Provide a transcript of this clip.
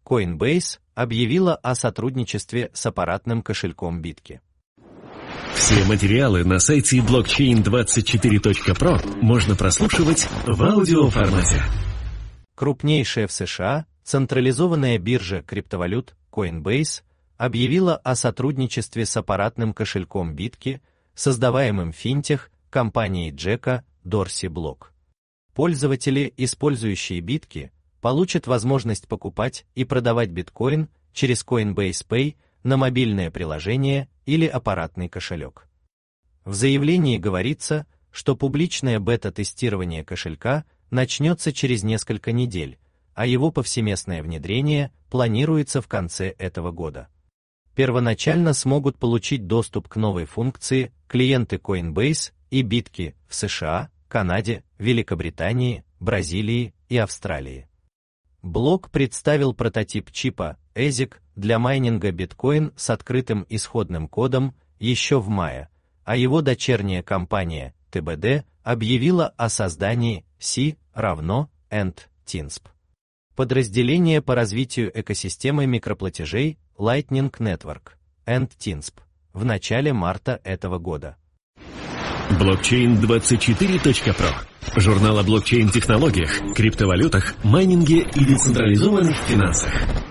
Coinbase объявила о сотрудничестве с аппаратным кошельком Bitki. Все материалы на сайте blockchain24.pro можно прослушивать в аудиоформате. Крупнейшая в США централизованная биржа криптовалют Coinbase объявила о сотрудничестве с аппаратным кошельком Bitki, создаваемым финтех компанией Джека Дорси Блок. Пользователи, использующие Bitki, получат возможность покупать и продавать биткоин через Coinbase Pay на мобильное приложение или аппаратный кошелек. В заявлении говорится, что публичное бета-тестирование кошелька начнется через несколько недель, а его повсеместное внедрение планируется в конце этого года. Первоначально смогут получить доступ к новой функции клиенты Coinbase и Bitki в США, Канаде, Великобритании, Бразилии и Австралии. Блок представил прототип чипа ASIC для майнинга биткоин с открытым исходным кодом еще в мае, а его дочерняя компания TBD объявила о создании C=END-TINSP. Подразделение по развитию экосистемы микроплатежей Lightning Network, END-TINSP, в начале марта этого года. Blockchain24.pro. Журнал о блокчейн-технологиях, криптовалютах, майнинге и децентрализованных финансах.